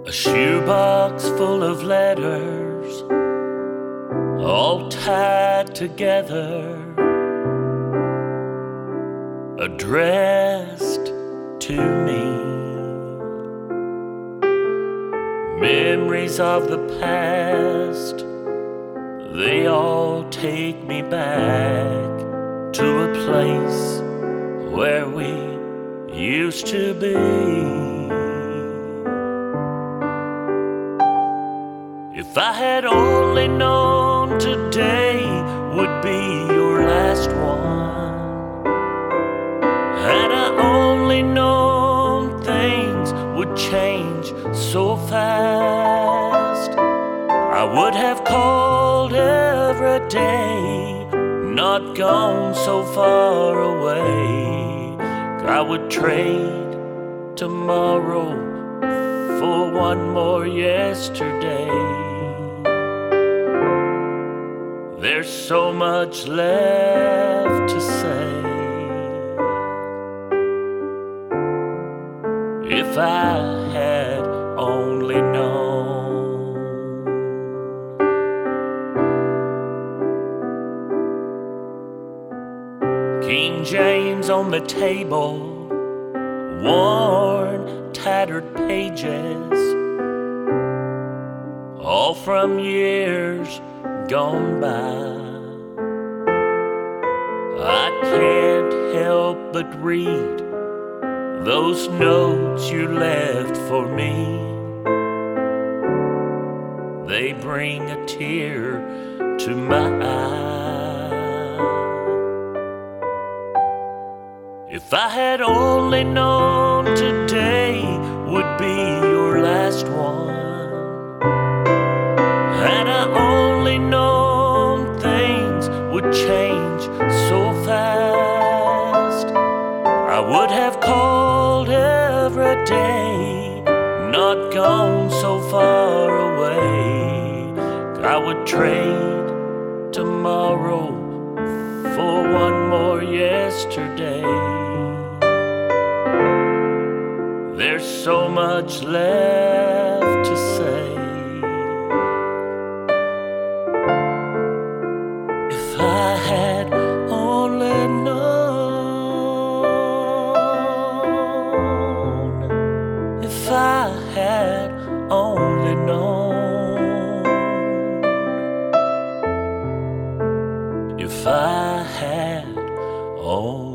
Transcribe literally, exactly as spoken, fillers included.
A shoebox full of letters, all tied together, addressed to me. Memories of the past, they all take me back to a place where we used to be. If I had only known today would be your last one, had I only known things would change so fast, I would have called every day, not gone so far away. I would trade tomorrow for one more yesterday. There's so much left to say. If I had only known. King James on the table, worn, tattered pages, all from years gone by. I can't help but read those notes you left for me. They bring a tear to my eye. If I had only known today would be your last one, had I only known things would change so fast, I would have called every day, not gone so far away. I would trade tomorrow for one more yesterday. There's so much left to say. If I had only known, if I had only known, if I had only